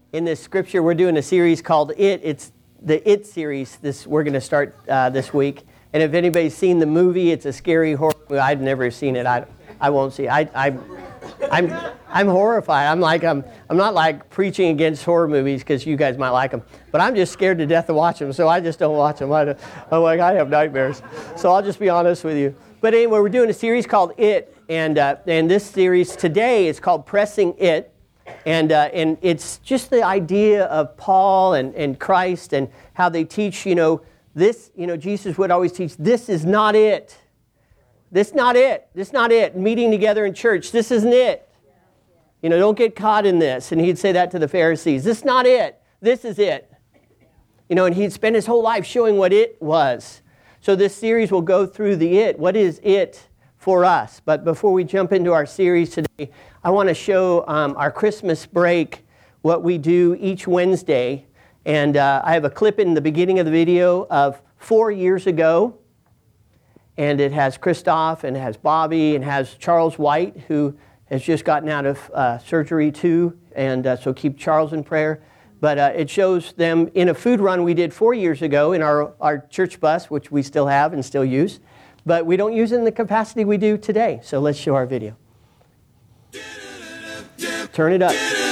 in this scripture. We're doing a series called It. It's the It series. We're going to start this week. And if anybody's seen the movie, it's a scary horror movie. I've never seen it. I won't see it. I'm horrified. I'm not like preaching against horror movies because you guys might like them, but I'm just scared to death to watch them. So I just don't watch them. I have nightmares. So I'll just be honest with you. But anyway, we're doing a series called It, and this series today is called Pressing It, and it's just the idea of Paul and Christ and how they teach. This. Jesus would always teach. This is not it. This is not it. This is not it. Meeting together in church. This isn't it. Don't get caught in this. And he'd say that to the Pharisees. This is not it. This is it. And he'd spend his whole life showing what it was. So this series will go through the it. What is it for us? But before we jump into our series today, I want to show our Christmas break, what we do each Wednesday. And I have a clip in the beginning of the video of 4 years ago. And it has Christoph, and it has Bobby, and it has Charles White, who has just gotten out of surgery too. And so keep Charles in prayer. But it shows them in a food run we did 4 years ago in our church bus, which we still have and still use. But we don't use it in the capacity we do today. So let's show our video. Turn it up.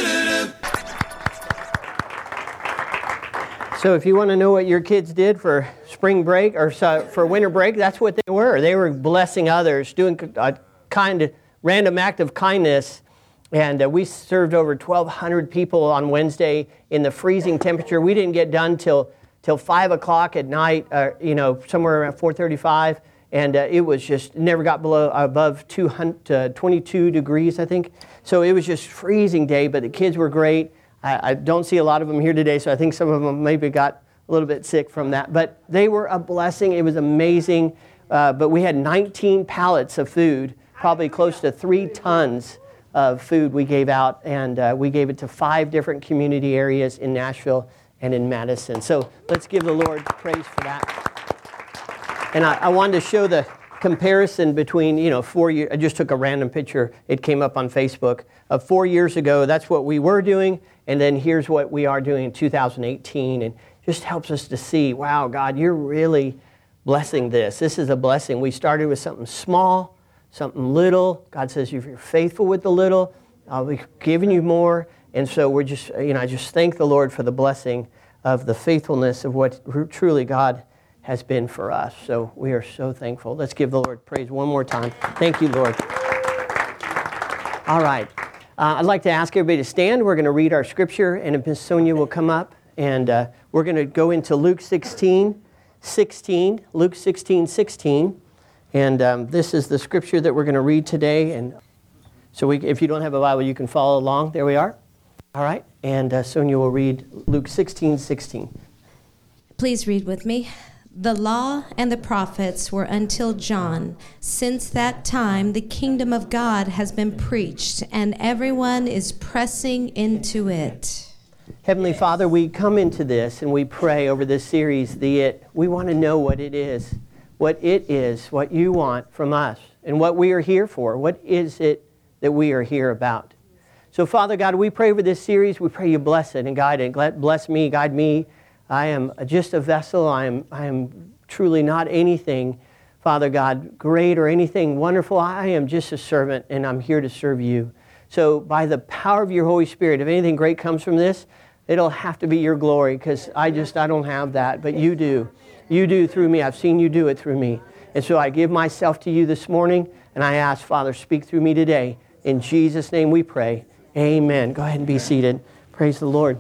So if you want to know what your kids did for spring break or for winter break, that's what they were. They were blessing others, doing a random act of kindness. And we served over 1,200 people on Wednesday in the freezing temperature. We didn't get done till 5 o'clock at night, somewhere around 4:35. And it was just never got above 22 degrees, I think. So it was just freezing day, but the kids were great. I don't see a lot of them here today, so I think some of them maybe got a little bit sick from that. But they were a blessing. It was amazing. But we had 19 pallets of food, probably close to 3 tons of food we gave out. And we gave it to 5 different community areas in Nashville and in Madison. So let's give the Lord praise for that. And I wanted to show the comparison between, 4 years. I just took a random picture. It came up on Facebook of 4 years ago. That's what we were doing. And then here's what we are doing in 2018. And just helps us to see, wow, God, you're really blessing this. This is a blessing. We started with something small, something little. God says, if you're faithful with the little, I'll be giving you more. And so we're just, I just thank the Lord for the blessing of the faithfulness of what truly God has been for us. So we are so thankful. Let's give the Lord praise one more time. Thank you, Lord. All right. I'd like to ask everybody to stand. We're going to read our scripture, and if Miss Sonia will come up, and we're going to go into Luke 16:16. Luke 16:16. And this is the scripture that we're going to read today. And so if you don't have a Bible, you can follow along. There we are. All right. And Sonia will read Luke 16:16. Please read with me. The law and the prophets were until John. Since that time, the kingdom of God has been preached, and everyone is pressing into it. Heavenly Father, we come into this and we pray over this series, the It. We want to know what it is, what you want from us, and what we are here for. What is it that we are here about? So, Father God, we pray over this series. We pray you bless it and guide it. Bless me, guide me. I am just a vessel. I am truly not anything, Father God, great or anything wonderful. I am just a servant, and I'm here to serve you. So by the power of your Holy Spirit, if anything great comes from this, it'll have to be your glory, because I don't have that, but you do. You do through me. I've seen you do it through me. And so I give myself to you this morning, and I ask, Father, speak through me today. In Jesus' name we pray. Amen. Go ahead and be seated. Praise the Lord.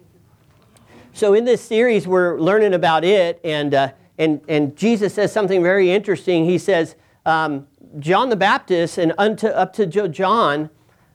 So in this series, we're learning about it, and Jesus says something very interesting. He says, John the Baptist, and up to John,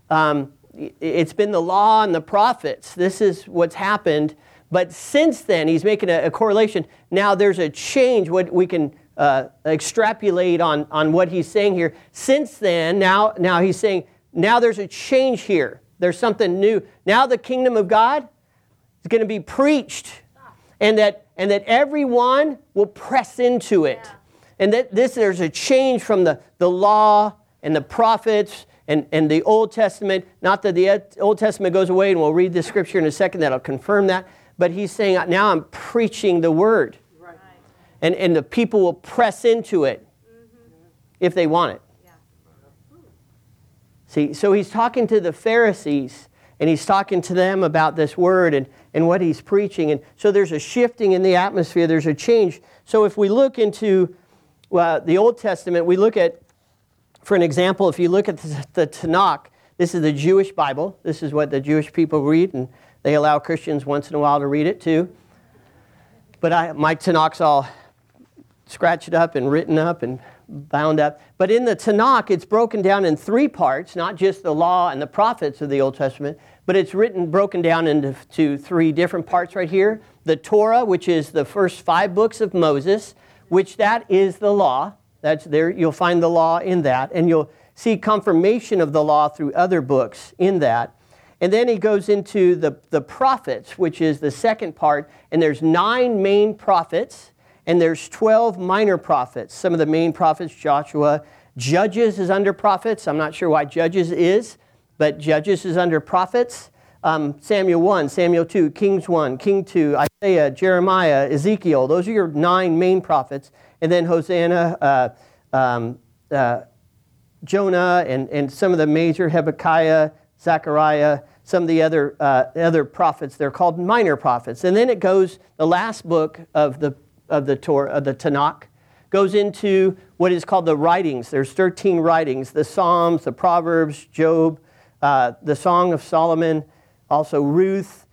it's been the law and the prophets. This is what's happened. But since then, he's making a correlation. Now there's a change, what we can extrapolate on what he's saying here. Since then, now he's saying, now there's a change here. There's something new. Now the kingdom of God is going to be preached, and that everyone will press into it. And that there's a change from the law and the prophets And the Old Testament, not that the Old Testament goes away, and we'll read this scripture in a second that'll confirm that, but he's saying, now I'm preaching the word. Right. And the people will press into it if they want it. Yeah. See, so he's talking to the Pharisees, and he's talking to them about this word and what he's preaching. And so there's a shifting in the atmosphere. There's a change. So if we look into the Old Testament, we look at, for an example, if you look at the Tanakh, this is the Jewish Bible. This is what the Jewish people read, and they allow Christians once in a while to read it too. But my Tanakh's all scratched up and written up and bound up. But in the Tanakh, it's broken down in 3 parts, not just the law and the prophets of the Old Testament, but it's broken down into 3 different parts right here. The Torah, which is the first 5 books of Moses, which that is the law. That's there. You'll find the law in that, and you'll see confirmation of the law through other books in that. And then he goes into the prophets, which is the second part, and there's 9 main prophets, and there's 12 minor prophets. Some of the main prophets, Joshua. Judges is under prophets. I'm not sure why Judges is, but Judges is under prophets. Samuel 1, Samuel 2, Kings 1, King 2, Isaiah, Jeremiah, Ezekiel. Those are your 9 main prophets. And then Hosanna, Jonah, and some of the major, Hezekiah, Zechariah, some of the other prophets. They're called minor prophets. And then it goes, the last book of the Torah, of the Tanakh, goes into what is called the writings. There's 13 writings: the Psalms, the Proverbs, Job, the Song of Solomon, also Ruth,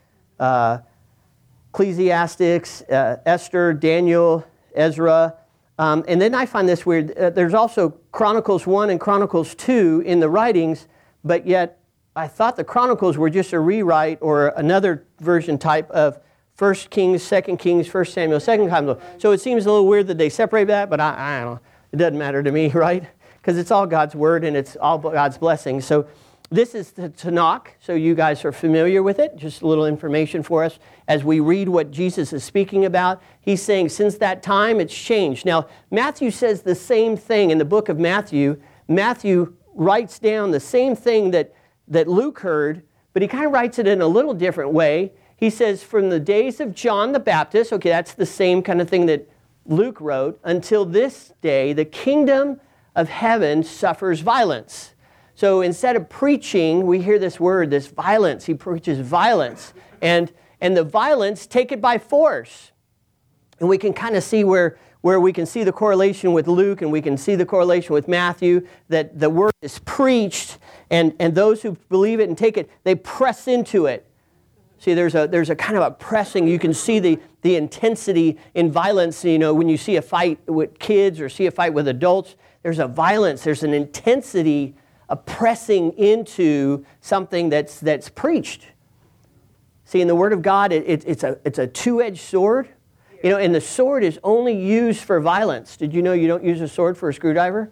Ecclesiastes, Esther, Daniel, Ezra. And then I find this weird. There's also Chronicles 1 and Chronicles 2 in the writings, but yet I thought the Chronicles were just a rewrite or another version type of 1 Kings, 2 Kings, 1 Samuel, 2 Samuel. So it seems a little weird that they separate that, but I don't know. It doesn't matter to me, right? Because it's all God's word and it's all God's blessing. So this is the Tanakh, so you guys are familiar with it. Just a little information for us. As we read what Jesus is speaking about, he's saying since that time it's changed. Now, Matthew says the same thing in the book of Matthew. Matthew writes down the same thing that Luke heard, but he kind of writes it in a little different way. He says, from the days of John the Baptist, okay, that's the same kind of thing that Luke wrote, until this day, the kingdom of heaven suffers violence. So instead of preaching, we hear this word, this violence. He preaches violence. And the violence, take it by force. And we can kind of see where we can see the correlation with Luke and we can see the correlation with Matthew, that the word is preached and those who believe it and take it, they press into it. See, there's a kind of a pressing. You can see the intensity in violence, when you see a fight with kids or see a fight with adults, there's a violence, there's an intensity of pressing into something that's preached. See, in the Word of God, it's a two-edged sword. And the sword is only used for violence. Did you know you don't use a sword for a screwdriver?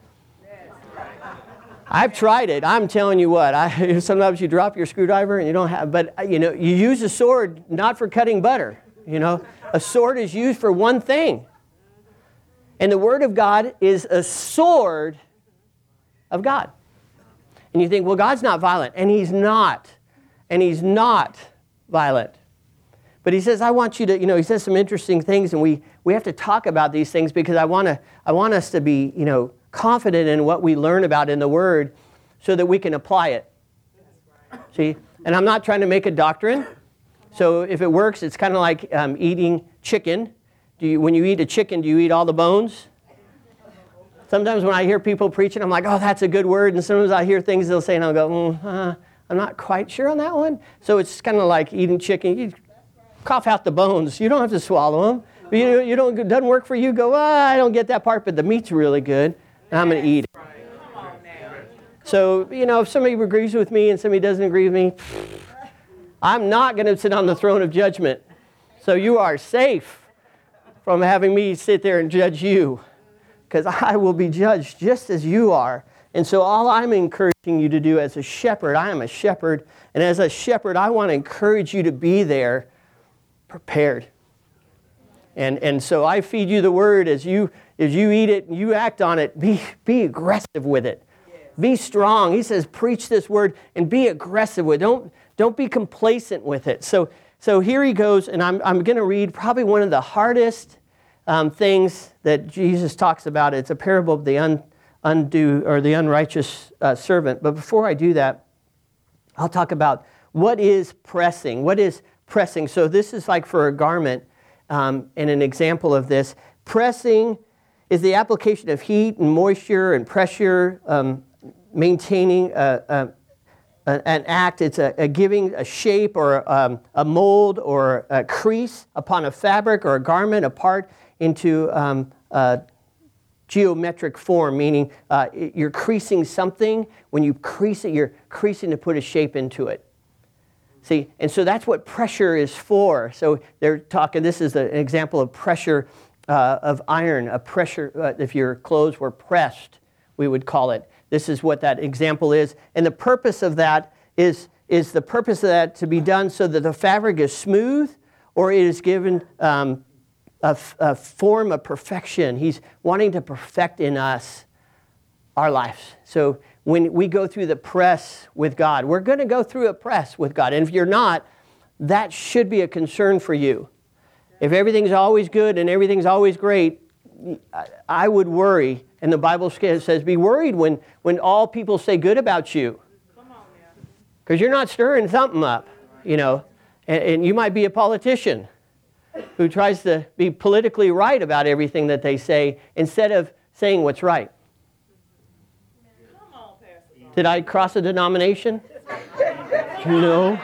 I've tried it. I'm telling you what. Sometimes you drop your screwdriver and you don't have, but you use a sword not for cutting butter. A sword is used for one thing. And the Word of God is a sword of God. And you think, well, God's not violent. And He's not. And He's not violent. But He says, I want you to, He says some interesting things, and we have to talk about these things because I want us to be, confident in what we learn about in the Word so that we can apply it. See? And I'm not trying to make a doctrine. So if it works, it's kind of like eating chicken. When you eat a chicken, do you eat all the bones? Sometimes when I hear people preaching, I'm like, oh, that's a good word. And sometimes I hear things they'll say, and I'll go, I'm not quite sure on that one. So it's kind of like eating chicken. You cough out the bones. You don't have to swallow them. It doesn't work for you. Go, I don't get that part, but the meat's really good. And I'm going to eat it. So, if somebody agrees with me and somebody doesn't agree with me, I'm not going to sit on the throne of judgment. So you are safe from having me sit there and judge you, because I will be judged just as you are. And so all I'm encouraging you to do as a shepherd, I am a shepherd, and as a shepherd, I want to encourage you to be there prepared. And so I feed you the word as you eat it and you act on it. Be aggressive with it. Be strong. He says, preach this word and be aggressive with it. Don't be complacent with it. So here he goes, and I'm going to read probably one of the hardest things that Jesus talks about. It's a parable of the unrighteous servant. But before I do that, I'll talk about what is pressing. What is pressing? So this is like for a garment, and an example of this. Pressing is the application of heat and moisture and pressure, maintaining an act. It's a giving a shape or a mold or a crease upon a fabric or a garment, a part into a geometric form, meaning you're creasing something. When you crease it, you're creasing to put a shape into it. See, and so that's what pressure is for. So they're talking, this is an example of pressure of iron, a pressure, if your clothes were pressed, we would call it. This is what that example is. And the purpose of that is the purpose of that to be done so that the fabric is smooth, or it is given a form of perfection. He's wanting to perfect in us our lives. So when we go through the press with God, we're going to go through a press with God. And if you're not, that should be a concern for you. If everything's always good and everything's always great, I would worry. And the Bible says, be worried when all people say good about you. Because you're not stirring something up, you know. And you might be a politician who tries to be politically right about everything that they say instead of saying what's right. Did I cross a denomination? No.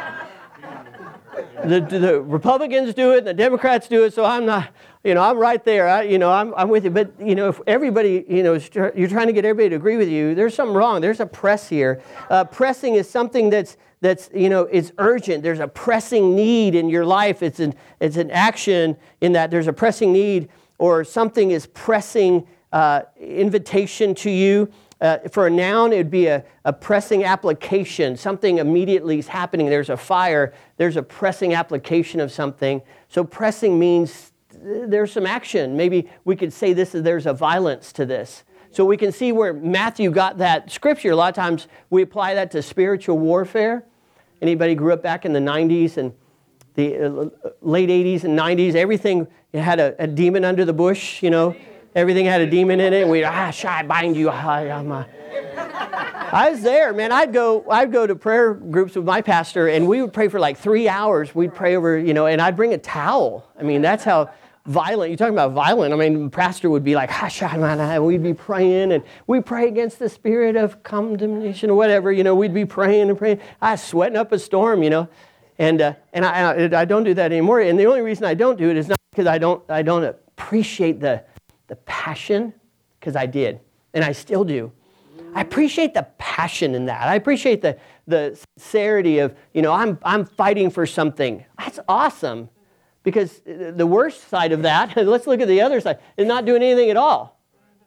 The Republicans do it, and the Democrats do it, so I'm not, I'm right there. I'm with you. But, if everybody, you're trying to get everybody to agree with you, there's something wrong. There's a press here. Pressing is something that's is urgent. There's a pressing need in your life. It's an action in that there's a pressing need, or something is pressing invitation to you. For a noun, it would be a pressing application. Something immediately is happening. There's a fire. There's a pressing application of something. So pressing means there's some action. Maybe we could say there's a violence to this. So we can see where Matthew got that scripture. A lot of times we apply that to spiritual warfare. Anybody grew up back in the 90s and the late 80s and 90s, everything had a demon under the bush, Everything had a demon in it, and I bind you. I was there, man. I'd go to prayer groups with my pastor, and we would pray for like 3 hours. We'd pray over, and I'd bring a towel. I mean, that's how violent. You're talking about violent. I mean, the pastor would be like, and we'd be praying, and we'd pray against the spirit of condemnation or whatever. We'd be praying and praying. I was sweating up a storm, and I don't do that anymore. And the only reason I don't do it is not because I don't appreciate the passion, because I did, and I still do. I appreciate the passion in that. I appreciate the sincerity of, I'm fighting for something. That's awesome, because the worst side of that, let's look at the other side, is not doing anything at all.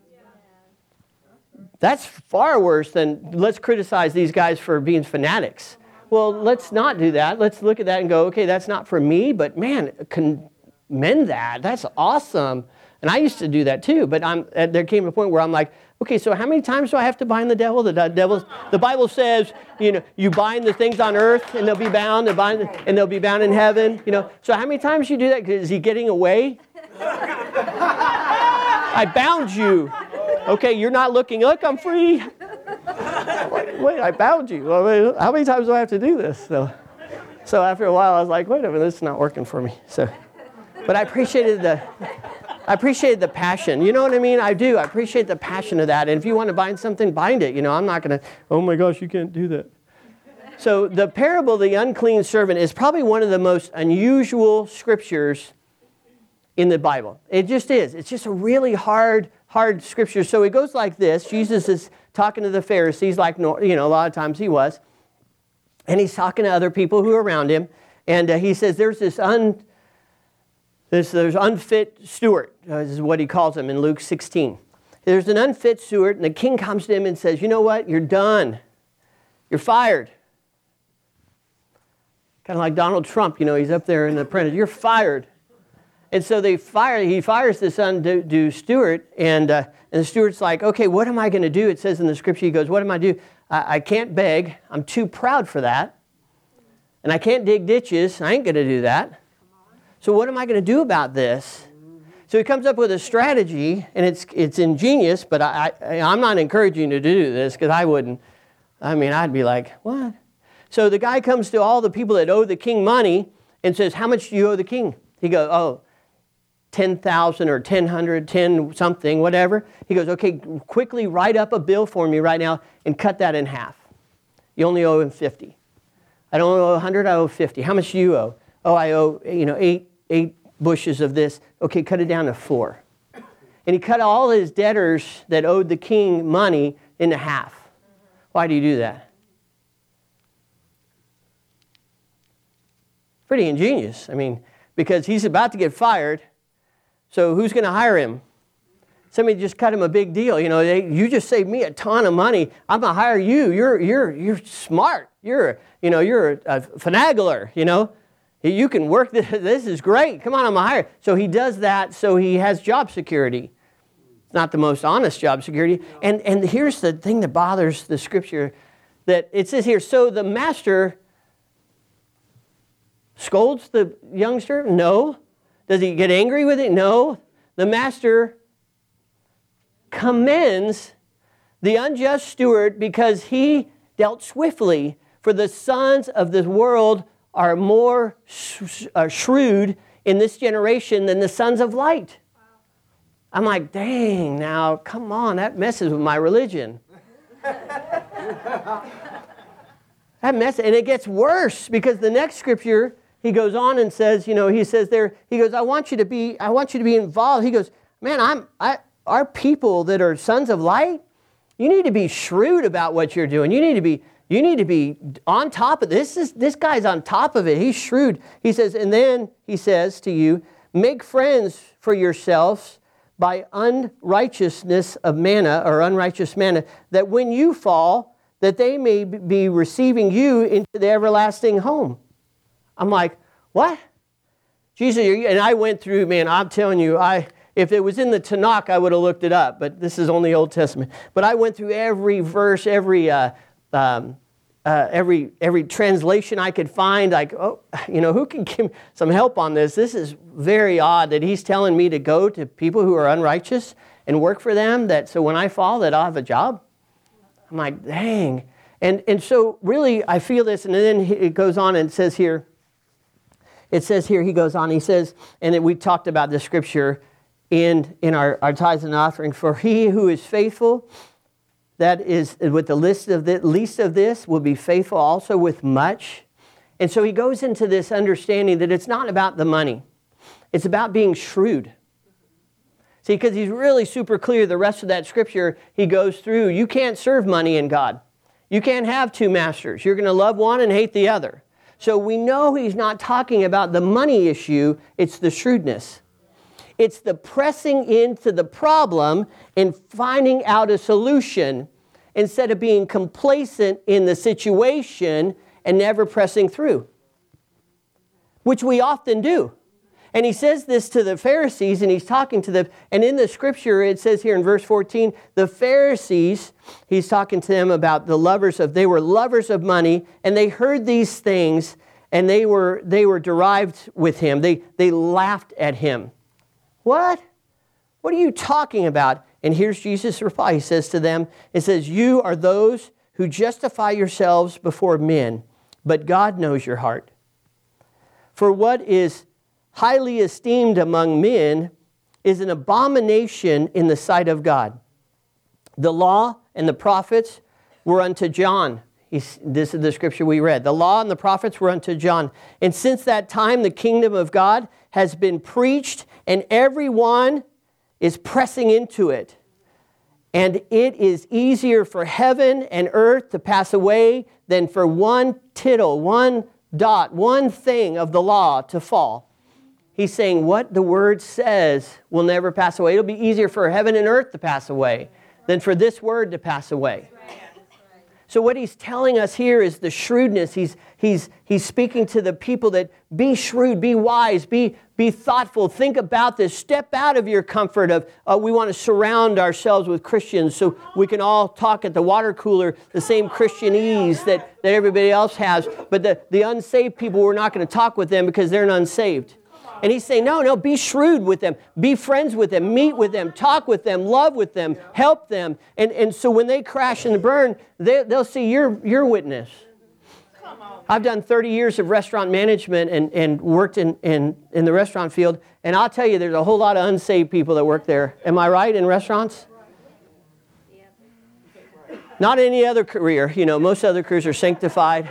That's far worse than let's criticize these guys for being fanatics. Well, let's not do that. Let's look at that and go, okay, that's not for me, but man, commend that. That's awesome. And I used to do that too, but there came a point where I'm like, okay, so how many times do I have to bind the devil? The Bible says, you bind the things on earth and they'll be bound, and they'll be bound in heaven. So how many times you do that? Is he getting away? I bound you. Okay, you're not looking. Look, I'm free. Wait, I bound you. Well, how many times do I have to do this? So after a while, I was like, wait a minute, this is not working for me. But I appreciated the passion. You know what I mean? I do. I appreciate the passion of that. And if you want to bind something, bind it. I'm not going to, oh my gosh, you can't do that. So the parable of the unclean servant is probably one of the most unusual scriptures in the Bible. It just is. It's just a really hard scripture. So it goes like this. Jesus is talking to the Pharisees, like, a lot of times he was. And he's talking to other people who are around him. And he says, there's this there's unfit steward, this is what he calls him in Luke 16. There's an unfit steward, and the king comes to him and says, you know what? You're done. You're fired. Kind of like Donald Trump, he's up there in the print. You're fired. And so he fires this undue steward, and the steward's like, okay, what am I going to do? It says in the scripture, he goes, what am I do? I can't beg. I'm too proud for that. And I can't dig ditches. I ain't going to do that. So what am I going to do about this? So he comes up with a strategy, and it's ingenious, but I'm not encouraging you to do this because I wouldn't. I mean, I'd be like, what? So the guy comes to all the people that owe the king money and says, how much do you owe the king? He goes, oh, 10,000 or 1,000, 10 something, whatever. He goes, okay, quickly write up a bill for me right now and cut that in half. You only owe him 50. I don't owe 100, I owe 50. How much do you owe? Oh, I owe, 8 bushes of this. Okay, cut it down to 4. And he cut all his debtors that owed the king money into half. Why do you do that? Pretty ingenious. I mean, because he's about to get fired. So who's going to hire him? Somebody just cut him a big deal. You just saved me a ton of money. I'm going to hire you. You're smart. You're a finagler. You can work this. This is great. Come on, I'm going to hire. So he does that so he has job security. It's not the most honest job security. And here's the thing that bothers the scripture, that it says here, so the master scolds the youngster? No. Does he get angry with it? No. The master commends the unjust steward because he dealt swiftly. For the sons of this world are more shrewd in this generation than the sons of light. I'm like, dang, now, come on, that messes with my religion. That mess, and it gets worse because the next scripture, he goes on and says, he says there, he goes, I want you to be involved. He goes, man, our people that are sons of light, you need to be shrewd about what you're doing. You need to be on top of this. This guy's on top of it. He's shrewd. He says, and then he says to you, make friends for yourselves by unrighteousness of manna or unrighteous manna, that when you fall, that they may be receiving you into the everlasting home. I'm like, what? Jesus, and I went through, man, I'm telling you, if it was in the Tanakh, I would have looked it up, but this is only Old Testament. But I went through every verse, every translation I could find, like, who can give me some help on this? This is very odd that he's telling me to go to people who are unrighteous and work for them, so when I fall, that I'll have a job. I'm like, dang. And so really, I feel this, and then it goes on and says here, he goes on, he says, and then we talked about this scripture in our tithes and offering, for he who is faithful, that is with the least of this, will be faithful also with much. And so he goes into this understanding that it's not about the money. It's about being shrewd. See, because he's really super clear, the rest of that scripture he goes through, you can't serve money and God. You can't have two masters. You're going to love one and hate the other. So we know he's not talking about the money issue, it's the shrewdness. It's the pressing into the problem and finding out a solution instead of being complacent in the situation and never pressing through, which we often do. And he says this to the Pharisees, and he's talking to them. And in the scripture, it says here in verse 14, the Pharisees, he's talking to them about they were lovers of money, and they heard these things, and they were derived with him. They laughed at him. What? What are you talking about? And here's Jesus' reply. He says to them, it says, you are those who justify yourselves before men, but God knows your heart. For what is highly esteemed among men is an abomination in the sight of God. The law and the prophets were unto John. This is the scripture we read. The law and the prophets were unto John. And since that time, the kingdom of God has been preached, and everyone is pressing into it. And it is easier for heaven and earth to pass away than for one tittle, one dot, one thing of the law to fall. He's saying what the word says will never pass away. It'll be easier for heaven and earth to pass away than for this word to pass away. So what he's telling us here is the shrewdness. He's speaking to the people that be shrewd, be wise, be thoughtful. Think about this. Step out of your comfort of we want to surround ourselves with Christians so we can all talk at the water cooler the same Christianese that everybody else has. But the unsaved people, we're not going to talk with them because they're unsaved. And he's saying, no, be shrewd with them. Be friends with them. Meet with them. Talk with them. Love with them. Help them. And so when they crash and burn, they'll see your witness. I've done 30 years of restaurant management and worked in the restaurant field. And I'll tell you, there's a whole lot of unsaved people that work there. Am I right, in restaurants? Not any other career. Most other careers are sanctified.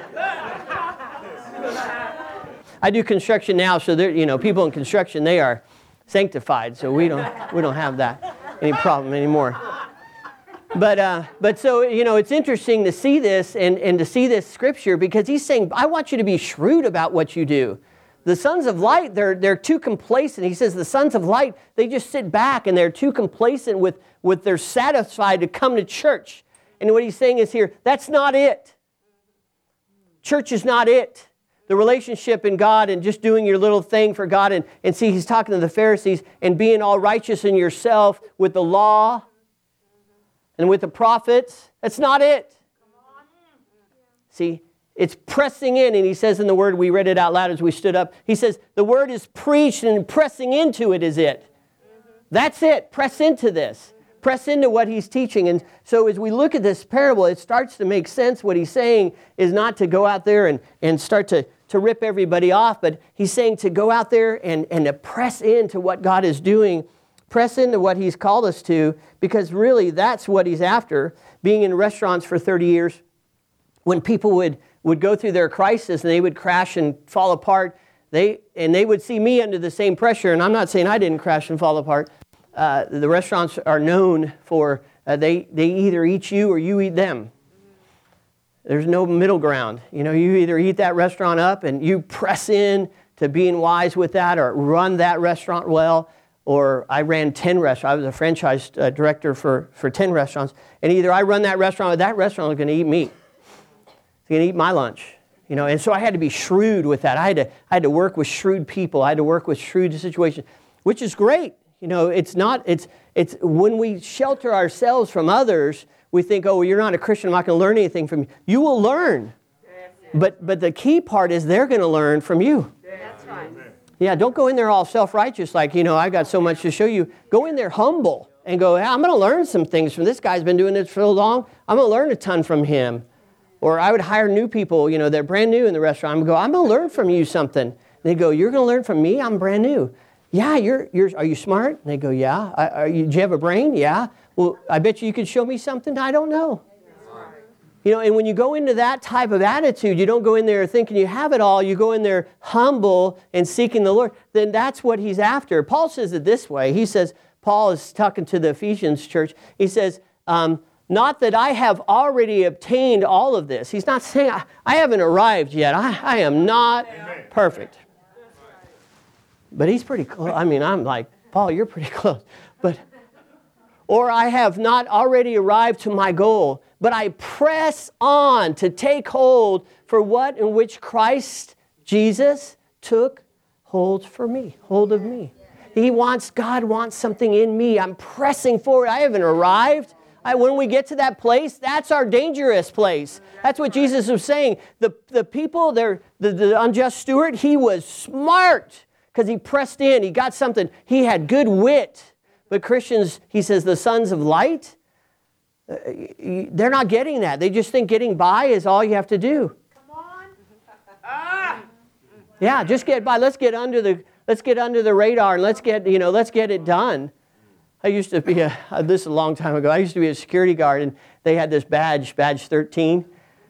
I do construction now, so people in construction, they are sanctified, so we don't have that any problem anymore. But so it's interesting to see this and to see this scripture, because he's saying, I want you to be shrewd about what you do. The sons of light, they're too complacent. He says the sons of light, they just sit back and they're too complacent with they're satisfied to come to church. And what he's saying is here, that's not it. Church is not it. The relationship in God and just doing your little thing for God. And see, he's talking to the Pharisees and being all righteous in yourself with the law and with the prophets. That's not it. See, it's pressing in. And he says in the word, we read it out loud as we stood up. He says, the word is preached and pressing into it is it. That's it. Press into this. Press into what he's teaching. And so as we look at this parable, it starts to make sense. What he's saying is not to go out there and start to rip everybody off, but he's saying to go out there and to press into what God is doing, press into what he's called us to, because really that's what he's after. Being in restaurants for 30 years, when people would go through their crisis and they would crash and fall apart, they would see me under the same pressure, and I'm not saying I didn't crash and fall apart. The restaurants are known for, they either eat you or you eat them. There's no middle ground. You either eat that restaurant up and you press in to being wise with that, or run that restaurant well. Or I ran 10 restaurants. I was a franchise director for 10 restaurants. And either I run that restaurant or that restaurant is going to eat me. It's going to eat my lunch. And so I had to be shrewd with that. I had to work with shrewd people. I had to work with shrewd situations, which is great. It's when we shelter ourselves from others, we think, oh, well, you're not a Christian, I'm not going to learn anything from you. You will learn. But the key part is they're going to learn from you. That's right. Yeah, don't go in there all self-righteous like, I've got so much to show you. Go in there humble and go, hey, I'm going to learn some things from this guy's been doing this for so long. I'm going to learn a ton from him. Or I would hire new people, they're brand new in the restaurant. I'm going to learn from you something. They go, you're going to learn from me? I'm brand new. Yeah, are you smart? And they go, yeah. Do you have a brain? Yeah. Well, I bet you could show me something I don't know. And when you go into that type of attitude, you don't go in there thinking you have it all. You go in there humble and seeking the Lord. Then that's what he's after. Paul says it this way. He says, Paul is talking to the Ephesians church. He says, not that I have already obtained all of this. He's not saying, I haven't arrived yet. I am not perfect. But he's pretty close. I'm like, Paul, you're pretty close. Or I have not already arrived to my goal, but I press on to take hold for what in which Christ Jesus took hold of me. God wants something in me. I'm pressing forward. I haven't arrived. When we get to that place, that's our dangerous place. That's what Jesus was saying. The people, the unjust steward, he was smart because he pressed in. He got something. He had good wit. But Christians, he says, the sons of light, they're not getting that. They just think getting by is all you have to do. Come on. Yeah, just get by. Let's get under the radar and let's get it done. I used to be this is a long time ago. I used to be a security guard, and they had this badge 13.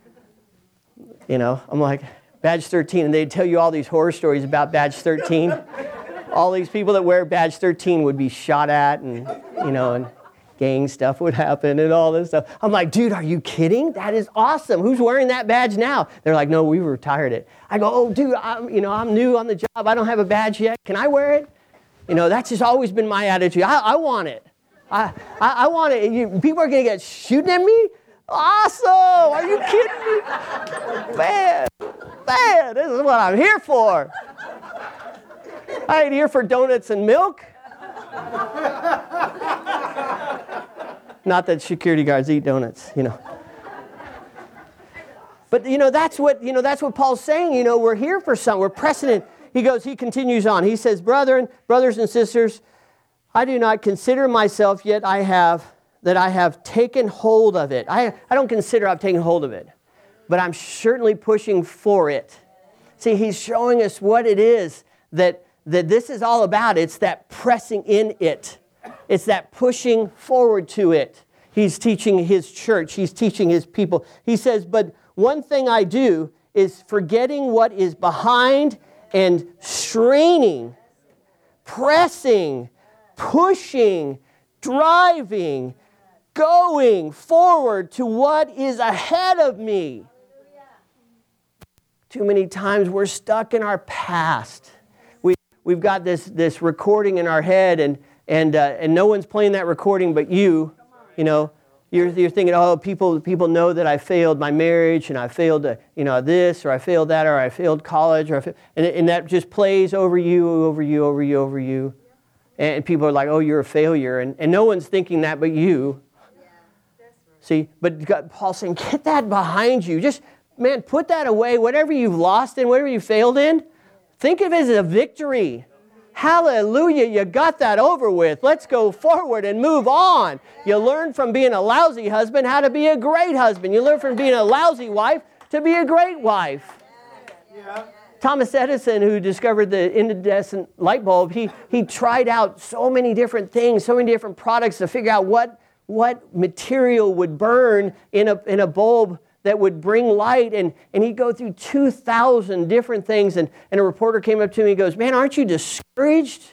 I'm like, badge 13, and they'd tell you all these horror stories about badge 13. All these people that wear badge 13 would be shot at, and and gang stuff would happen and all this stuff. I'm like, dude, are you kidding? That is awesome. Who's wearing that badge now? They're like, no, we retired it. I go, oh, dude, I'm new on the job. I don't have a badge yet. Can I wear it? That's just always been my attitude. I want it. I want it. People are going to get shooting at me? Awesome! Are you kidding me? Man, this is what I'm here for. I ain't here for donuts and milk. Not that security guards eat donuts, But that's what Paul's saying. We're here for something. We're pressing it. He continues on. He says, brothers and sisters, I do not consider myself yet I have taken hold of it. I don't consider I've taken hold of it, but I'm certainly pushing for it. See, he's showing us what it is that this is all about. It's that pressing in it. It's that pushing forward to it. He's teaching his church. He's teaching his people. He says, but one thing I do is forgetting what is behind and straining, pressing, pushing, driving, going forward to what is ahead of me. Too many times we're stuck in our past. We've got this recording in our head, and no one's playing that recording but you. You're thinking, oh, people know that I failed my marriage, and I failed this, or I failed that, or I failed college, and that just plays over you. And people are like, oh, you're a failure, and no one's thinking that but you. See, but Paul's saying, get that behind you. Just, man, put that away. Whatever you've lost in, whatever you failed in, think of it as a victory. Hallelujah, you got that over with. Let's go forward and move on. You learn from being a lousy husband how to be a great husband. You learn from being a lousy wife to be a great wife. Yeah. Thomas Edison, who discovered the incandescent light bulb, he tried out so many different things, so many different products to figure out what material would burn in a bulb that would bring light, and he'd go through 2,000 different things, and a reporter came up to me and goes, man, aren't you discouraged?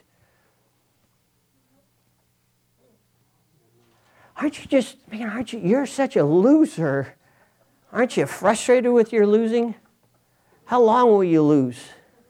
You're such a loser. Aren't you frustrated with your losing? How long will you lose?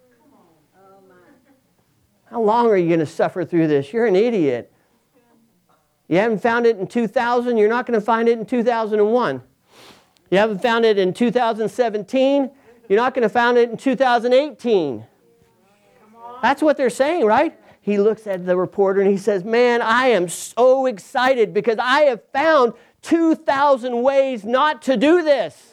How long are you going to suffer through this? You're an idiot. You haven't found it in 2000, you're not going to find it in 2001. You haven't found it in 2017, you're not going to find it in 2018. That's what they're saying, right? He looks at the reporter and he says, man, I am so excited because I have found 2,000 ways not to do this.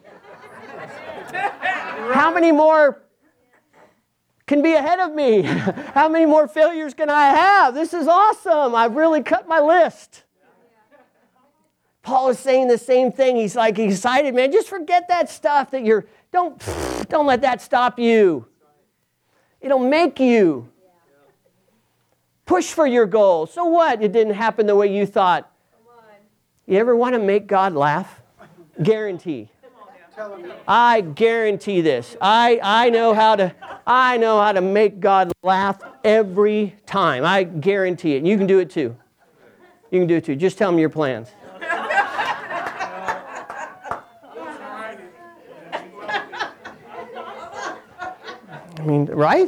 How many more can be ahead of me? How many more failures can I have? This is awesome. I've really cut my list. Paul is saying the same thing. He's like excited, man. Just forget that stuff that don't let that stop you. It'll make you. Push for your goal. So what? It didn't happen the way you thought. You ever want to make God laugh? Guarantee. I guarantee this. I know how to make God laugh every time. I guarantee it. And you can do it too. You can do it too. Just tell him your plans. I mean, right?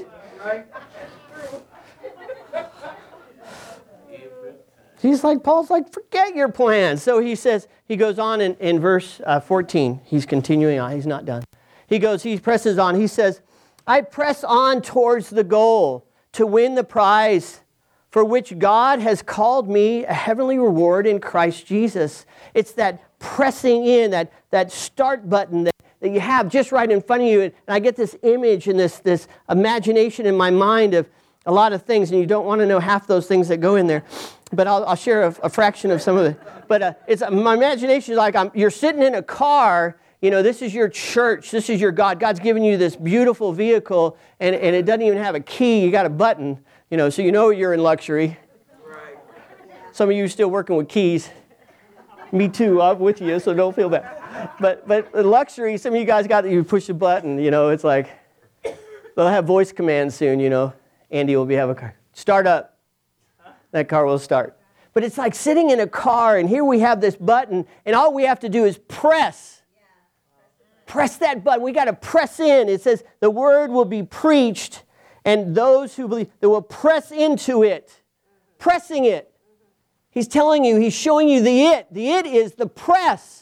Paul's like, forget your plans. So he goes on in verse 14. He's continuing on. He's not done. He presses on. He says, I press on towards the goal to win the prize for which God has called me a heavenly reward in Christ Jesus. It's that pressing in, that start button that you have just right in front of you. And I get this image and this imagination in my mind of a lot of things, and you don't want to know half those things that go in there. But I'll share a fraction of some of it. But my imagination is like you're sitting in a car. This is your church. This is your God. God's given you this beautiful vehicle, and it doesn't even have a key. You got a button, so you're in luxury. Right. Some of you still working with keys. Me too. I'm with you, so don't feel bad. But luxury, some of you guys you push a button. It's like they'll have voice commands soon. Andy will have a car. Start up. That car will start. But it's like sitting in a car, and here we have this button, and all we have to do is press. Press that button. We got to press in. It says the word will be preached, and those who believe, they will press into it. Pressing it. He's telling you, he's showing you the it. The it is the press.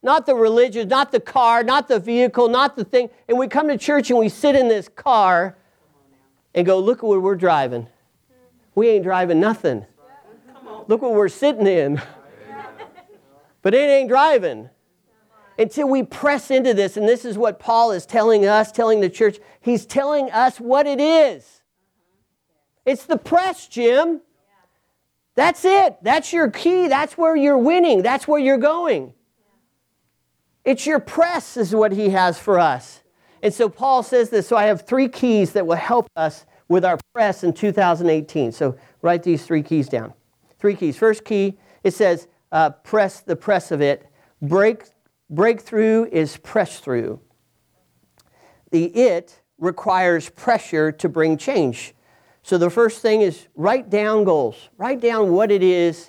not the religion, not the car, not the vehicle, not the thing. And we come to church and we sit in this car and go, look at what we're driving. We ain't driving nothing. Look what we're sitting in. But it ain't driving. Until we press into this, and this is what Paul is telling us, telling the church. He's telling us what it is. It's the press, Jim. That's it. That's your key. That's where you're winning. That's where you're going. It's your press is what he has for us. And so Paul says this. So I have 3 keys that will help us with our press in 2018. So write these 3 keys down. 3 keys. First key, it says press the press of it. Breakthrough is press through. The it requires pressure to bring change. So the first thing is write down goals. Write down what it is.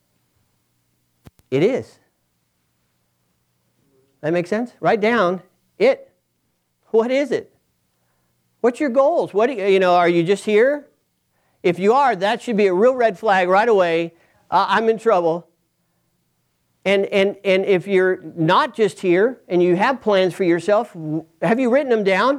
It is. That makes sense? Write down it. What is it? What's your goals? What are you just here? If you are, that should be a real red flag right away. I'm in trouble. And if you're not just here and you have plans for yourself, have you written them down?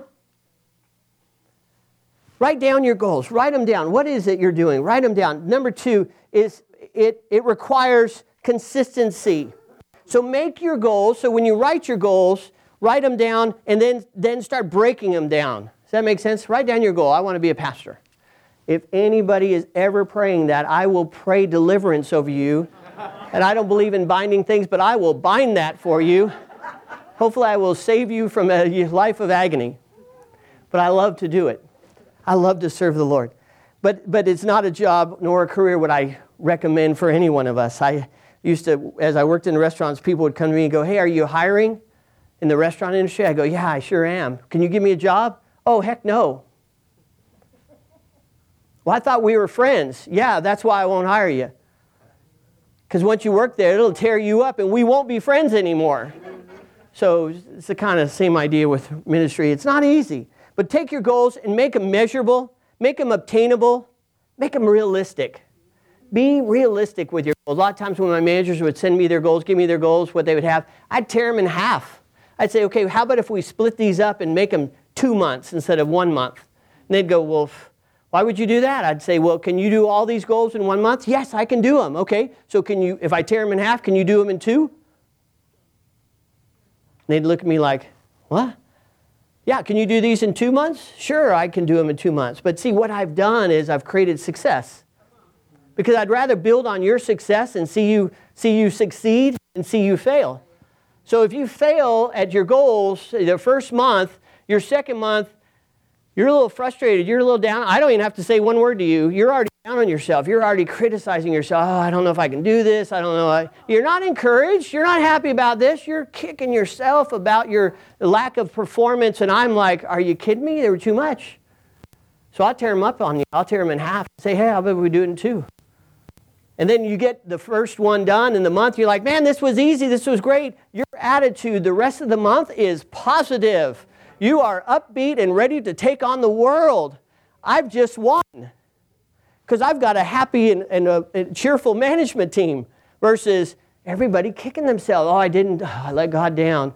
Write down your goals. Write them down. What is it you're doing? Write them down. Number 2 is it requires consistency. So make your goals. So when you write your goals, write them down and then start breaking them down. Does that make sense? Write down your goal. I want to be a pastor. If anybody is ever praying that, I will pray deliverance over you. And I don't believe in binding things, but I will bind that for you. Hopefully I will save you from a life of agony. But I love to do it. I love to serve the Lord. But it's not a job nor a career what I recommend for any one of us. I used to, as I worked in restaurants, people would come to me and go, hey, are you hiring in the restaurant industry? I go, yeah, I sure am. Can you give me a job? Oh, heck no. Well, I thought we were friends. Yeah, that's why I won't hire you. Because once you work there, it'll tear you up and we won't be friends anymore. So it's the kind of same idea with ministry. It's not easy. But take your goals and make them measurable, make them obtainable, make them realistic. Be realistic with your goals. A lot of times when my managers would send me their goals, give me their goals, what they would have, I'd tear them in half. I'd say, okay, how about if we split these up and make them 2 months instead of 1 month? And they'd go, well, why would you do that? I'd say, well, can you do all these goals in 1 month? Yes, I can do them. Okay, so can you, if I tear them in half, can you do them in 2? And they'd look at me like, what? Yeah, can you do these in 2 months? Sure, I can do them in 2 months. But see, what I've done is I've created success. Because I'd rather build on your success and see you succeed and see you fail. So if you fail at your goals the first month, your second month, you're a little frustrated, you're a little down. I don't even have to say one word to you. You're already down on yourself. You're already criticizing yourself. Oh, I don't know if I can do this. I don't know. You're not encouraged. You're not happy about this. You're kicking yourself about your lack of performance. And I'm like, are you kidding me? They were too much. So I'll tear them up on you. I'll tear them in half and say, hey, how about we do it in 2? And then you get the first one done in the month. You're like, man, this was easy. This was great. Your attitude the rest of the month is positive. You are upbeat and ready to take on the world. I've just won. Because I've got a happy and a cheerful management team versus everybody kicking themselves. Oh, I let God down.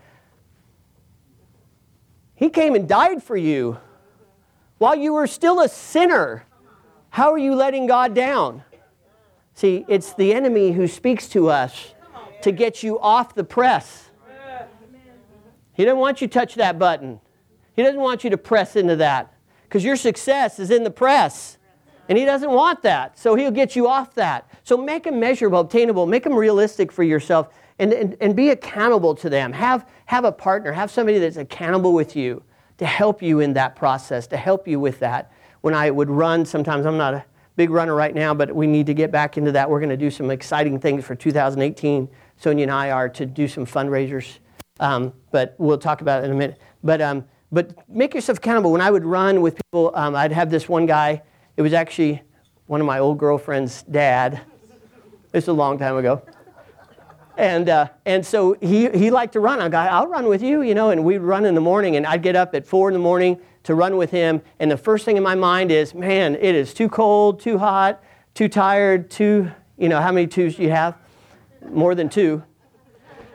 He came and died for you while you were still a sinner. How are you letting God down? See, it's the enemy who speaks to us to get you off the press. He doesn't want you to touch that button. He doesn't want you to press into that because your success is in the press. And he doesn't want that. So he'll get you off that. So make them measurable, obtainable. Make them realistic for yourself and be accountable to them. Have a partner. Have somebody that's accountable with you to help you in that process, to help you with that. When I would run, sometimes I'm not a big runner right now, but we need to get back into that. We're going to do some exciting things for 2018. Sonia and I are to do some fundraisers, but we'll talk about it in a minute. But make yourself accountable. When I would run with people, I'd have this one guy. It was actually one of my old girlfriend's dad. This is a long time ago. And so he liked to run. I go, I'll run with you, and we'd run in the morning, and I'd get up at 4 in the morning to run with him. And the first thing in my mind is, man, it is too cold, too hot, too tired, how many twos do you have? More than 2.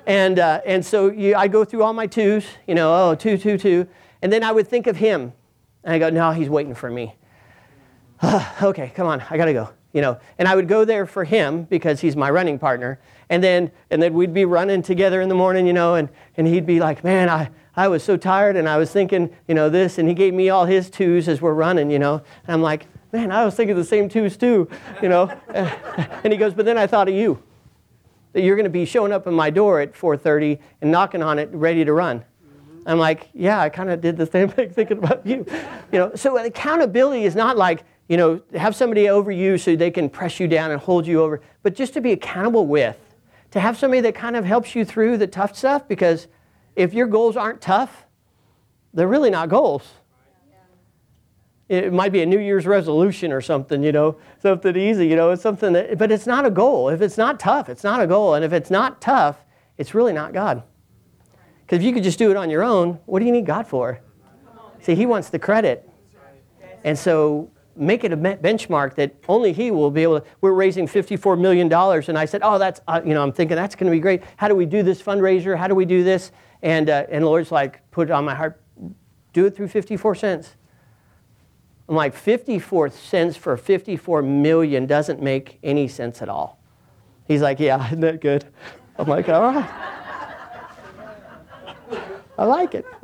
And so I go through all my twos, two. And then I would think of him. And I go, no, he's waiting for me. Okay, come on, I got to go. And I would go there for him because he's my running partner. And then we'd be running together in the morning, and he'd be like, man, I was so tired and I was thinking, this. And he gave me all his twos as we're running, And I'm like, man, I was thinking the same twos too, And he goes, but then I thought of you. That you're going to be showing up at my door at 4:30 and knocking on it, ready to run. I'm like, yeah, I kind of did the same thing thinking about you. So accountability is not like, have somebody over you so they can press you down and hold you over, but just to be accountable with, to have somebody that kind of helps you through the tough stuff, because if your goals aren't tough, they're really not goals. It might be a New Year's resolution or something, something easy, it's something that, but it's not a goal. If it's not tough, it's not a goal. And if it's not tough, it's really not God. Because if you could just do it on your own, what do you need God for? See, he wants the credit. And so make it a benchmark that only he will be able to. We're raising $54 million. And I said, oh, that's, I'm thinking that's going to be great. How do we do this fundraiser? How do we do this? And the Lord's like, put it on my heart, do it through 54 cents. I'm like, 54 cents for 54 million doesn't make any sense at all. He's like, yeah, isn't that good? I'm like, all right. I like it.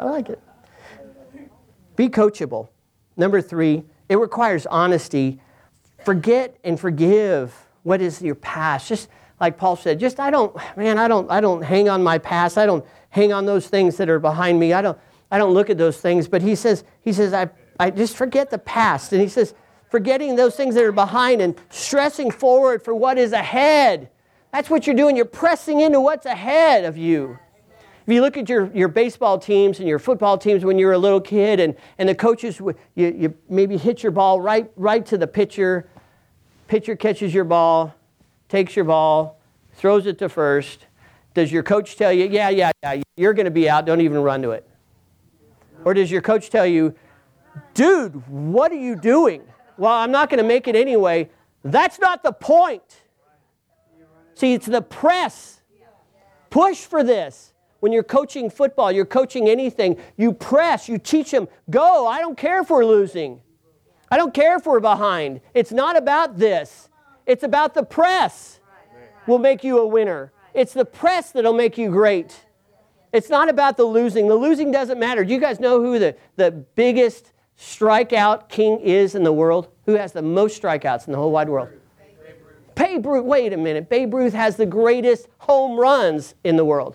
Be coachable. Number 3, it requires honesty. Forget and forgive what is your past. Just like Paul said, I don't hang on my past. I don't hang on those things that are behind me. I don't look at those things. But he says, I just forget the past. And he says, forgetting those things that are behind and stressing forward for what is ahead. That's what you're doing. You're pressing into what's ahead of you. If you look at your baseball teams and your football teams when you were a little kid, and the coaches, you maybe hit your ball right to the pitcher. Pitcher catches your ball, takes your ball, throws it to first. Does your coach tell you, yeah, you're going to be out, don't even run to it? Or does your coach tell you, dude, what are you doing? Well, I'm not going to make it anyway. That's not the point. See, it's the press. Push for this. When you're coaching football, you're coaching anything, you press, you teach them, go. I don't care if we're losing. I don't care if we're behind. It's not about this. It's about the press will make you a winner. It's the press that'll make you great. It's not about the losing. The losing doesn't matter. Do you guys know who the biggest strikeout king is in the world? Who has the most strikeouts in the whole wide world? Babe Ruth. Wait a minute. Babe Ruth has the greatest home runs in the world.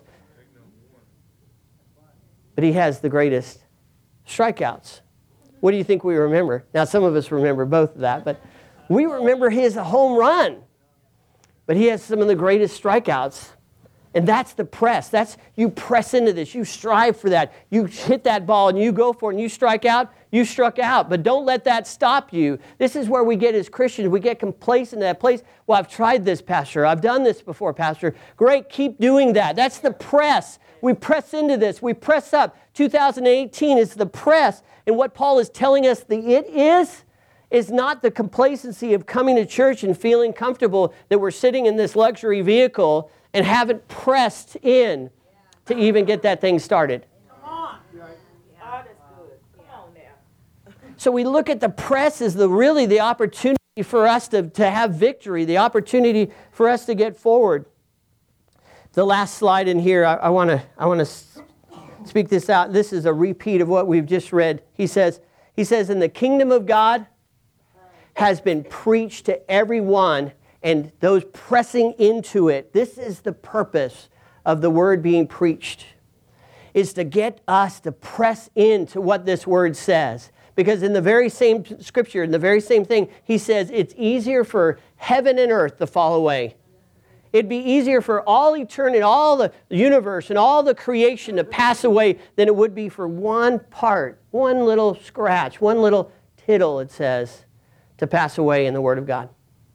But he has the greatest strikeouts. What do you think we remember? Now, some of us remember both of that, but we remember his home run. But he has some of the greatest strikeouts. And that's the press. You press into this. You strive for that. You hit that ball and you go for it and you strike out. You struck out. But don't let that stop you. This is where we get as Christians. We get complacent in that place. Well, I've tried this, Pastor. I've done this before, Pastor. Great. Keep doing that. That's the press. We press into this. We press up. 2018 is the press. And what Paul is telling us is not the complacency of coming to church and feeling comfortable that we're sitting in this luxury vehicle and haven't pressed in to even get that thing started. Come on. Oh, that's good. Come on now. So we look at the press as really the opportunity for us to have victory, the opportunity for us to get forward. The last slide in here, I want to speak this out. This is a repeat of what we've just read. He says, "In the kingdom of God has been preached to everyone, and those pressing into it." This is the purpose of the word being preached, is to get us to press into what this word says. Because in the very same scripture, in the very same thing, he says it's easier for heaven and earth to fall away. It'd be easier for all eternity, all the universe and all the creation to pass away than it would be for one part, one little scratch, one little tittle, it says, to pass away in the Word of God.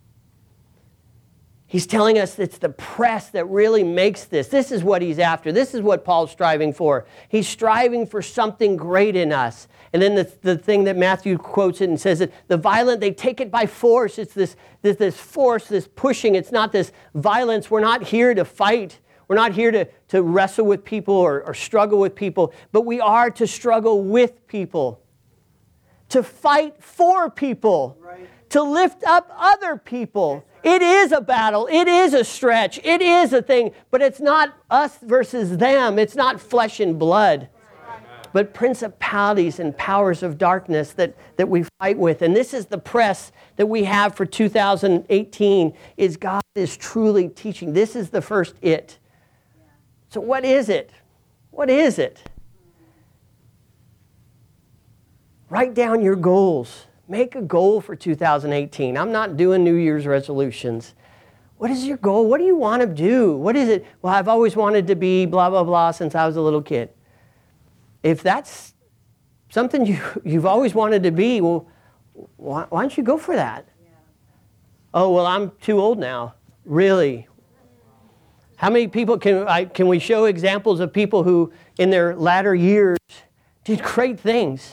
He's telling us it's the press that really makes this. This is what he's after. This is what Paul's striving for. He's striving for something great in us. And then the thing that Matthew quotes it and says that the violent, they take it by force. It's this force, this pushing. It's not this violence. We're not here to fight. We're not here to wrestle with people or struggle with people, but we are to struggle with people, to fight for people, to lift up other people. It is a battle. It is a stretch. It is a thing, but it's not us versus them. It's not flesh and blood, but principalities and powers of darkness that we fight with. And this is the press that we have for 2018, is God is truly teaching. This is the first it. So what is it? What is it? Write down your goals. Make a goal for 2018. I'm not doing New Year's resolutions. What is your goal? What do you want to do? What is it? Well, I've always wanted to be blah, blah, blah since I was a little kid. If that's something you've always wanted to be, well, why don't you go for that? Oh, well, I'm too old now. Really? How many people can we show examples of people who in their latter years did great things?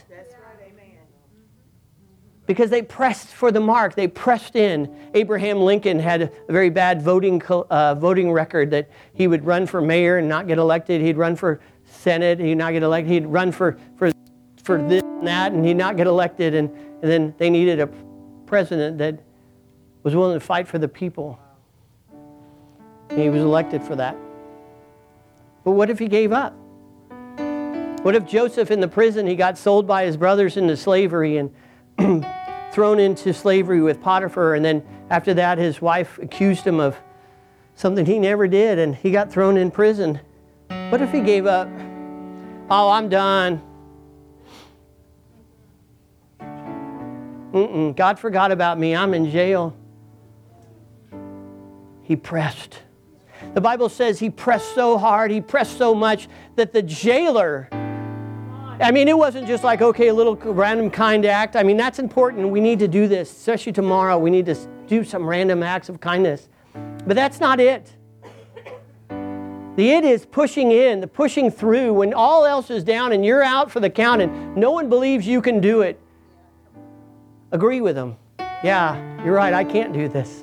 Because they pressed for the mark. They pressed in. Abraham Lincoln had a very bad voting record, that he would run for mayor and not get elected. He'd run for Senate, he'd not get elected. He'd run for this and that, and he'd not get elected. And then they needed a president that was willing to fight for the people. And he was elected for that. But what if he gave up? What if Joseph in the prison, he got sold by his brothers into slavery and thrown into slavery with Potiphar, and then after that his wife accused him of something he never did, and he got thrown in prison. What if he gave up? Oh, I'm done. God forgot about me. I'm in jail. He pressed. The Bible says he pressed so hard, he pressed so much that the jailer, I mean, it wasn't just like, okay, a little random kind act. I mean, that's important. We need to do this, especially tomorrow. We need to do some random acts of kindness. But that's not it. The it is pushing in, the pushing through when all else is down and you're out for the count and no one believes you can do it. Agree with them. Yeah, you're right, I can't do this.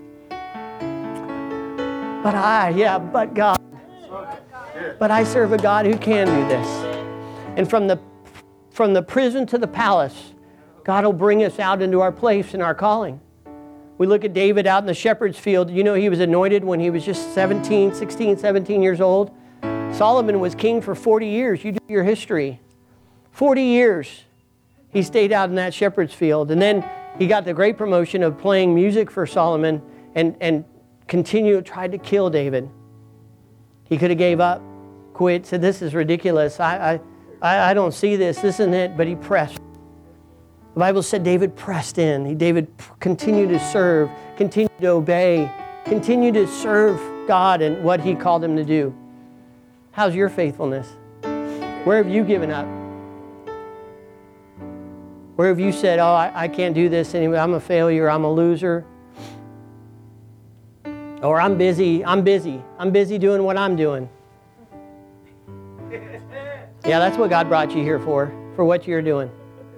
But God. But I serve a God who can do this. And from the prison to the palace, God will bring us out into our place and our calling. We look at David out in the shepherd's field. You know, he was anointed when he was just 16, 17 years old. Solomon was king for 40 years. You do your history. 40 years he stayed out in that shepherd's field. And then he got the great promotion of playing music for Solomon and tried to kill David. He could have gave up, quit, said, this is ridiculous. I don't see this. This isn't it. But he pressed. The Bible said David pressed in. David continued to serve, continued to obey, continued to serve God and what he called him to do. How's your faithfulness? Where have you given up? Where have you said, oh, I can't do this anymore. I'm a failure. I'm a loser. Or I'm busy doing what I'm doing. Yeah, that's what God brought you here for what you're doing.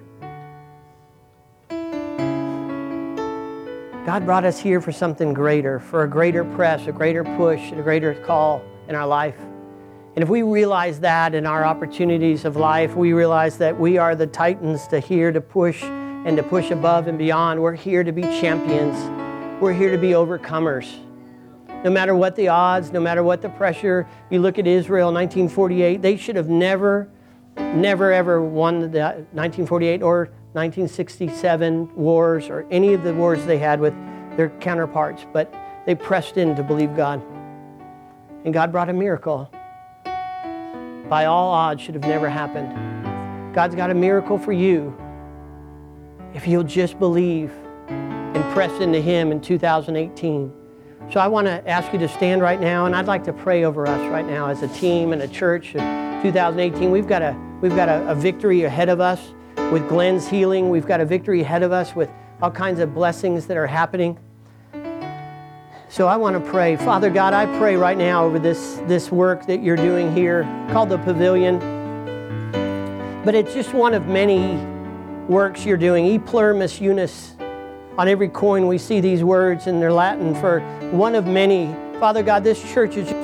God brought us here for something greater, for a greater press, a greater push, a greater call in our life. And if we realize that in our opportunities of life, we realize that we are the titans here to push and to push above and beyond. We're here to be champions. We're here to be overcomers. No matter what the odds, no matter what the pressure, you look at Israel, 1948, they should have never, ever won the 1948 or 1967 wars or any of the wars they had with their counterparts, but they pressed in to believe God. And God brought a miracle. By all odds, should have never happened. God's got a miracle for you if you'll just believe and press into Him in 2018. So I want to ask you to stand right now, and I'd like to pray over us right now as a team and a church. In 2018, we've got a victory ahead of us with Glenn's healing. We've got a victory ahead of us with all kinds of blessings that are happening. So I want to pray. Father God, I pray right now over this work that you're doing here called the Pavilion. But it's just one of many works you're doing. E plurimis unis. On every coin we see these words, and they're Latin for one of many. Father God, this church is just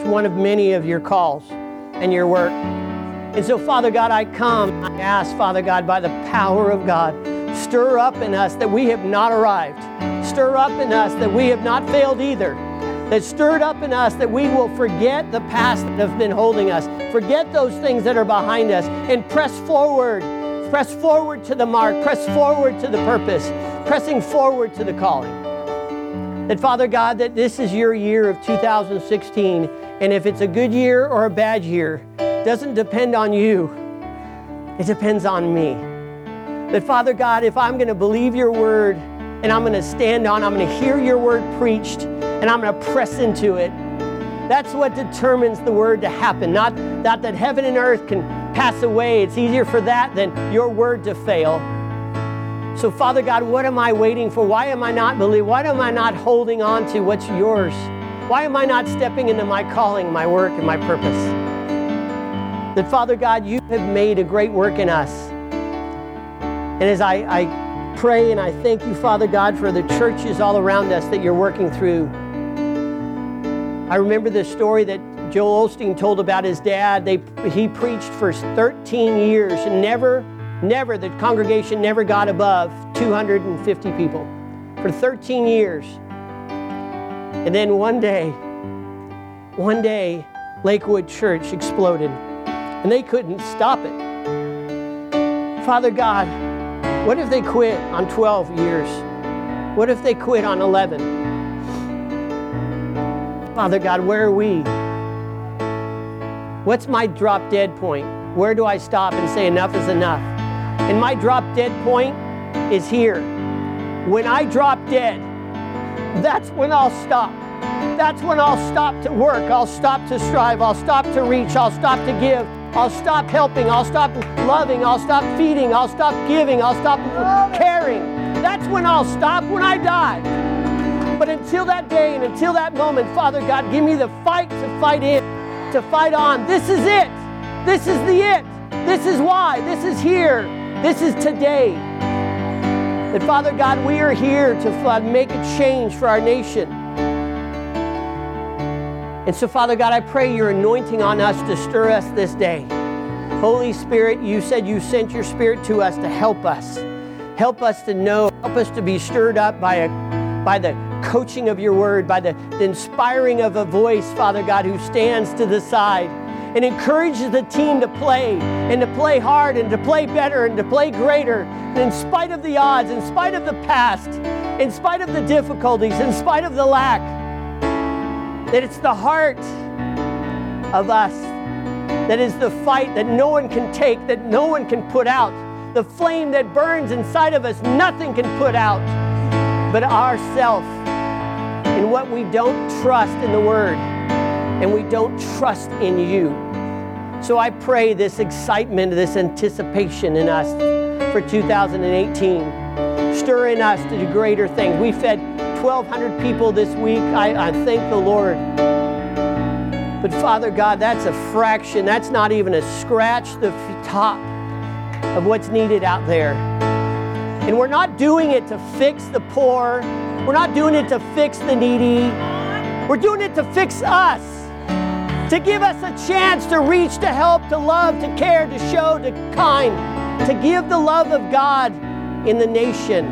one of many of your calls and your work. And so, Father God, I come, I ask, Father God, by the power of God, stir up in us that we have not arrived. Stir up in us that we have not failed either. That stirred up in us that we will forget the past that have been holding us. Forget those things that are behind us and press forward. Press forward to the mark. Press forward to the purpose. Pressing forward to the calling. That, Father God, that this is your year of 2016. And if it's a good year or a bad year, doesn't depend on you. It depends on me. That, Father God, if I'm going to believe your word and I'm going to stand on, I'm going to hear your word preached and I'm going to press into it. That's what determines the word to happen. Not that heaven and earth can pass away. It's easier for that than your word to fail. So, Father God, what am I waiting for? Why am I not believing? Why am I not holding on to what's yours? Why am I not stepping into my calling, my work, and my purpose? That, Father God, you have made a great work in us. And as I pray and I thank you, Father God, for the churches all around us that you're working through. I remember the story that Joel Osteen told about his dad. He preached for 13 years and never, the congregation never got above 250 people for 13 years. And then one day, Lakewood Church exploded and they couldn't stop it. Father God, what if they quit on 12 years? What if they quit on 11? Father God, where are we? What's my drop dead point? Where do I stop and say enough is enough? And my drop dead point is here. When I drop dead, that's when I'll stop. That's when I'll stop to work. I'll stop to strive. I'll stop to reach. I'll stop to give. I'll stop helping. I'll stop loving. I'll stop feeding. I'll stop giving. I'll stop caring. That's when I'll stop, when I die. But until that day and until that moment, Father God, give me the fight to fight in, to fight on. This is it. This is the it. This is why. This is here. This is today. That, Father God, we are here to make a change for our nation. And so, Father God, I pray your anointing on us to stir us this day. Holy Spirit, you said you sent your Spirit to us to help us. Help us to know, help us to be stirred up by the coaching of your word, by the inspiring of a voice, Father God, who stands to the side and encourages the team to play and to play hard and to play better and to play greater. And in spite of the odds, in spite of the past, in spite of the difficulties, in spite of the lack, that it's the heart of us that is the fight that no one can take, that no one can put out. The flame that burns inside of us, nothing can put out but ourself and what we don't trust in the Word and we don't trust in you. So I pray this excitement, this anticipation in us for 2018. Stir in us to do greater things. We fed 1,200 people this week. I thank the Lord. But Father God, that's a fraction. That's not even a scratch the top of what's needed out there. And we're not doing it to fix the poor. We're not doing it to fix the needy. We're doing it to fix us. To give us a chance to reach, to help, to love, to care, to show, to kind, to give the love of God in the nation.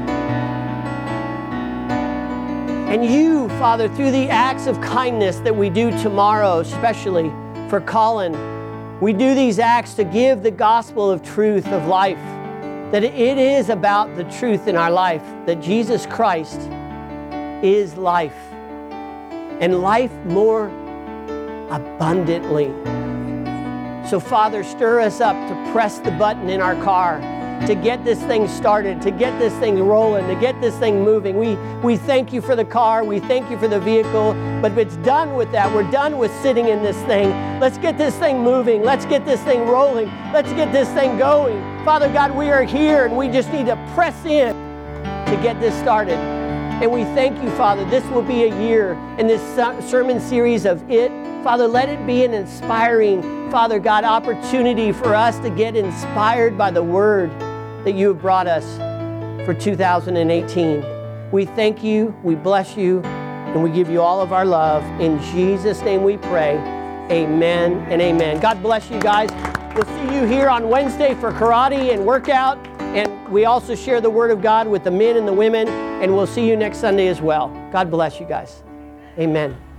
And you, Father, through the acts of kindness that we do tomorrow, especially for Colin, we do these acts to give the gospel of truth, of life. That it is about the truth in our life, that Jesus Christ is life, and life more abundantly. So, Father, stir us up to press the button in our car, to get this thing started, to get this thing rolling, to get this thing moving. We thank you for the car, we thank you for the vehicle, but it's done with that. We're done with sitting in this thing. Let's get this thing moving. Let's get this thing rolling. Let's get this thing going. Father God, we are here and we just need to press in to get this started. And we thank you, Father. This will be a year in this sermon series of it. Father, let it be an inspiring, Father God, opportunity for us to get inspired by the word that you have brought us for 2018. We thank you, we bless you, and we give you all of our love. In Jesus' name we pray. Amen and amen. God bless you guys. We'll see you here on Wednesday for karate and workout. And we also share the Word of God with the men and the women. And we'll see you next Sunday as well. God bless you guys. Amen.